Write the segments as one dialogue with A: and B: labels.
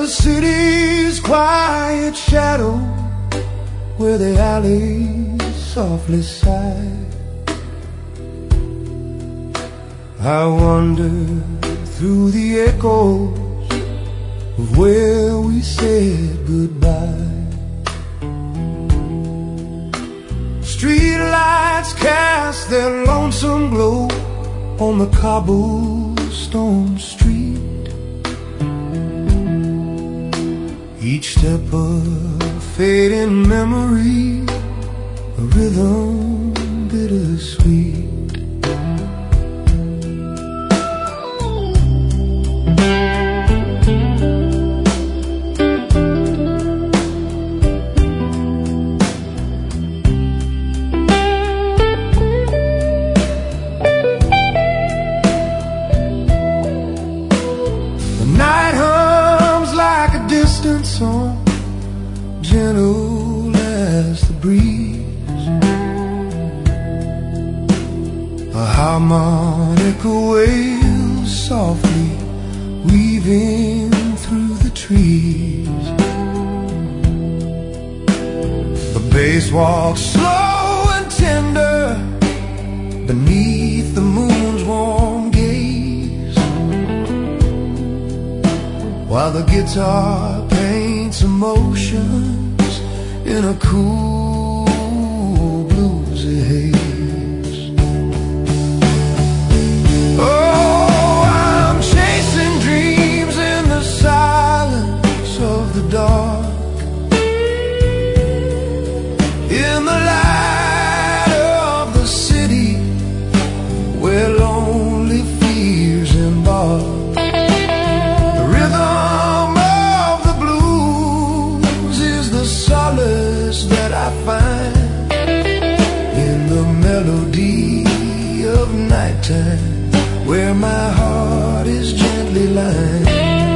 A: the city's quiet shadow, where the alleys softly sigh, I wander through the echoes of where we said goodbye. Street lights cast their lonesome glow on the cobblestone street. Each step a fading memory, a rhythm bittersweet. Song, gentle as the breeze, a harmonica wails softly, weaving through the trees. The bass walks slow and tender beneath the moon's warm gaze, while the guitar paints emotions in a cool bluesy haze. Oh, I'm chasing dreams in the silence of the dark, in the light of the city where lonely fears embark. That I find in the melody of nighttime, where my heart is gently lying.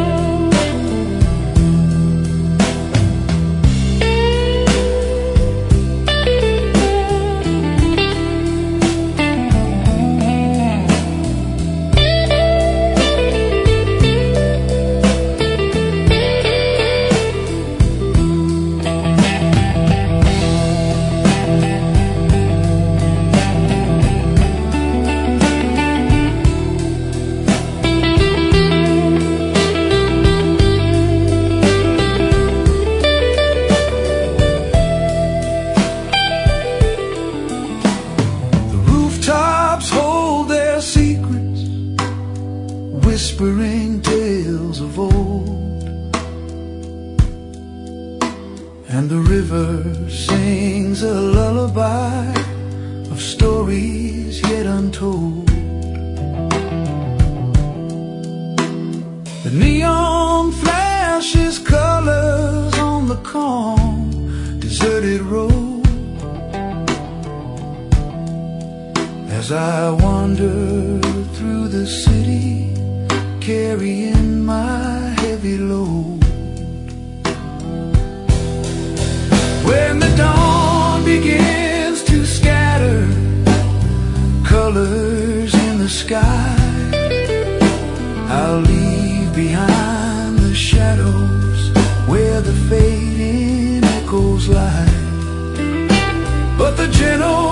A: Whispering tales of old, and the river sings a lullaby of stories yet untold. The neon flashes colors on the calm, deserted road, as I wander through the city, carrying my heavy load. When the dawn begins to scatter colors in the sky, I'll leave behind the shadows where the fading echoes lie. But the gentle